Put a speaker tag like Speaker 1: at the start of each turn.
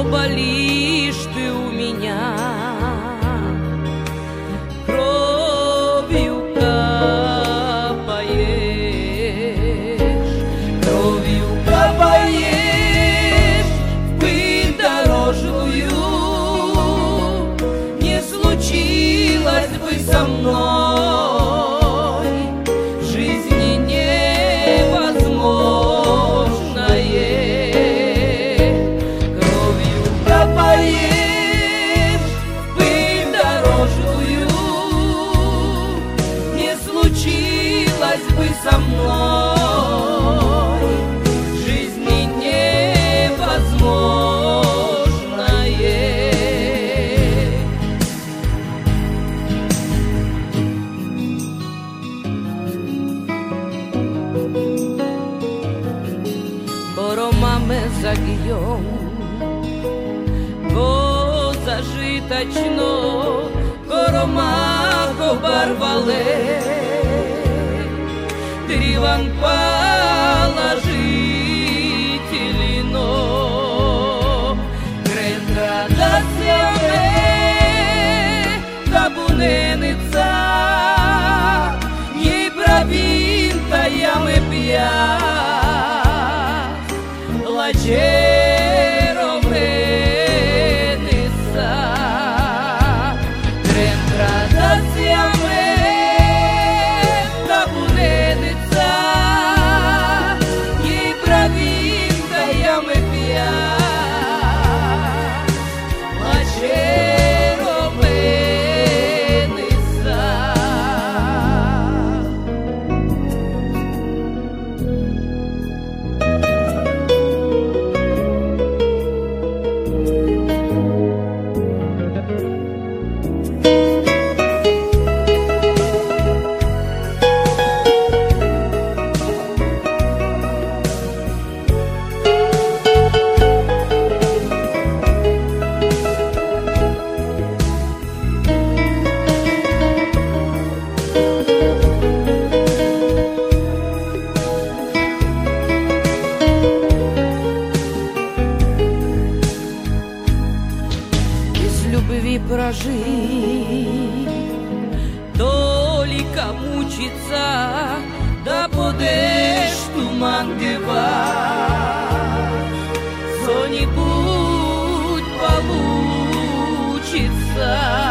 Speaker 1: болишь ты у меня, кровью капаешь в пыль дорожную. Не случилось бы со мной жизни невозможное. Кровью капаешь в пыль дорожную. Не случилось бы со мной жизни невозможное. Боромаме загием, го зажиточно, коромако барвале, триван положителино, грендрадасяме, кабуненица, ей правинта яме пия. Лачеро венеца, рентрадасяме, кабуненица, ей правинта яме пия. Лачеро венеца. Любви прожить, только мучиться, да подешь туман девать, что-нибудь получится.